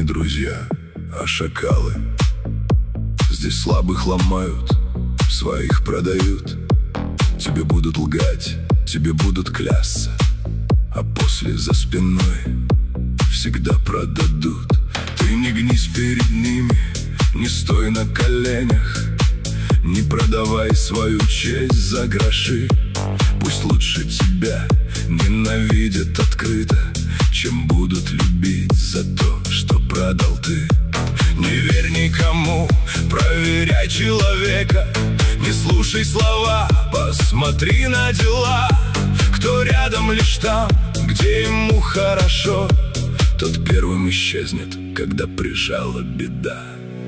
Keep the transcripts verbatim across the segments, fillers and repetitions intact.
друзья, а шакалы. Здесь слабых ломают, своих продают. Тебе будут лгать, тебе будут клясться, а после за спиной всегда продадут. Ты не гнись перед ними, не стой на коленях, не продавай свою честь за гроши. Пусть лучше тебя ненавидят открыто, чем будут любить за то, что продал ты. Не верь никому, проверяй человека, не слушай слова, посмотри на дела. Кто рядом лишь там, где ему хорошо, тот первым исчезнет, когда прижала беда.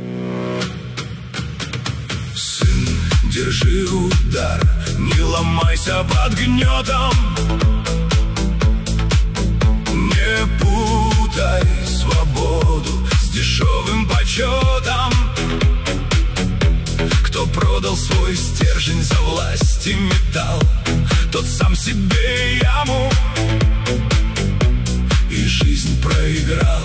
Сын, держи удар, не ломайся под гнетом. Не путай свободу с дешевым почетом. Кто продал свой стержень за власть и металл, тот сам себе яму и жизнь проиграл.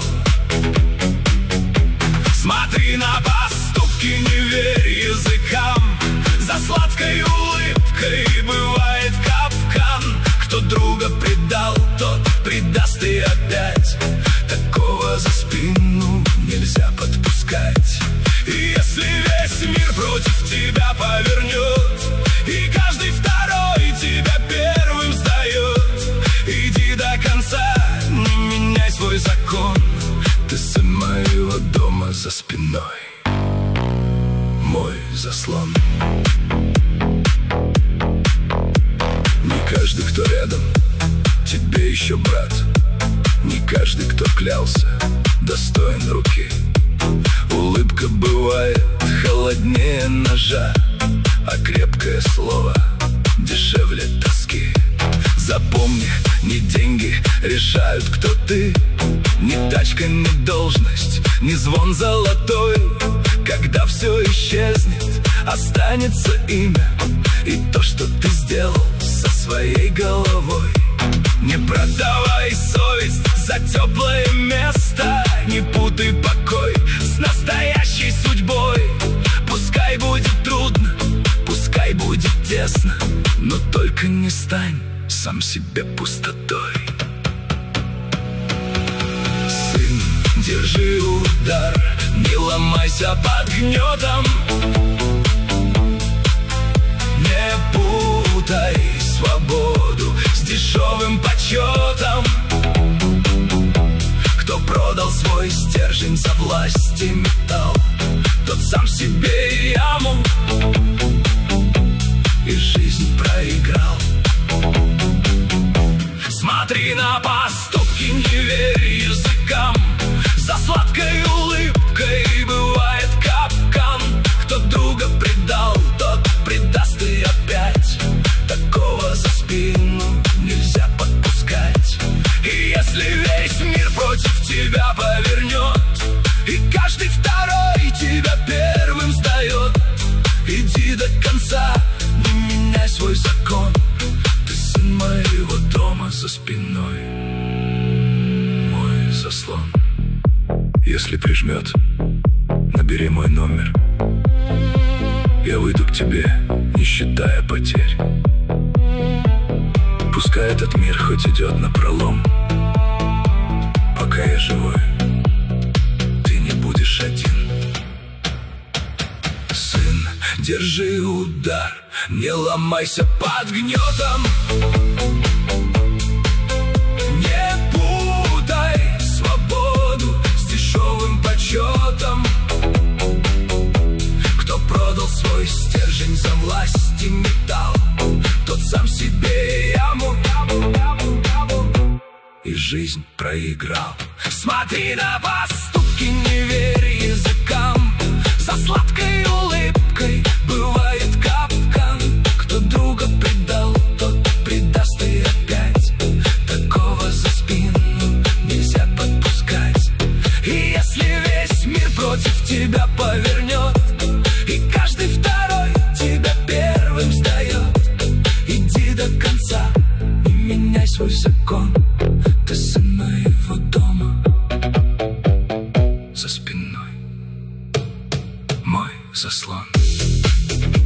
Смотри на поступки, не верь языкам, за сладкой улыбкой бывает капкан. Кто друга предал, тот предаст и опять. Такого за спину нельзя подпускать. И если весь мир против тебя повернет, и каждый второй тебя первым сдает, иди до конца, не меняй свой закон. Ты сын моего дома за спиной, мой заслон. Не каждый, кто рядом, тебе еще брат. Не каждый, кто клялся, достоин руки. Улыбка бывает холоднее ножа, а крепкое слово дешевле тоски. Запомни, не деньги решают, кто ты, ни тачка, ни должность, ни звон золотой. Когда все исчезнет, останется имя и то, что ты сделал со своей головой. Не продавай совесть за теплое место, не путай покой с настоящей судьбой. Пускай будет трудно, пускай будет тесно, но только не стань сам себе пустотой. Сын, держи удар, не ломайся под гнетом. Не путай свободу с дешевым почетом. Кто продал свой стержень за власть и металл, тот сам себе яму и жизнь проиграл. Смотри на поступки, не верь языкам, за сладкой улыбкой бывает капкан. Кто друга предал, тот предаст и опять. Такого за спину нельзя подпускать. И если весь мир против тебя повернет, и каждый второй тебя первым сдает, иди до конца, не меняй свой закон. Ты сын моего дома за спиной, мой заслон. Если прижмет, набери мой номер, я выйду к тебе, не считая потерь. Пускай этот мир хоть идет напролом, пока я живой, ты не будешь один. Сын, держи удар, не ломайся под гнетом. Не путай свободу с дешевым почетом. Кто продал свой стержень за власть и металл, тот сам себе яму и жизнь проиграл. Смотри на поступки, не верь языкам, за сладкой улыбкой бывает капкан. Кто друга предал, тот предаст и опять. Такого за спину нельзя подпускать. И если весь мир против тебя повернет, и каждый второй тебя первым сдает, иди до конца, не меняй свой закон. Ты сын моего дома, заслон.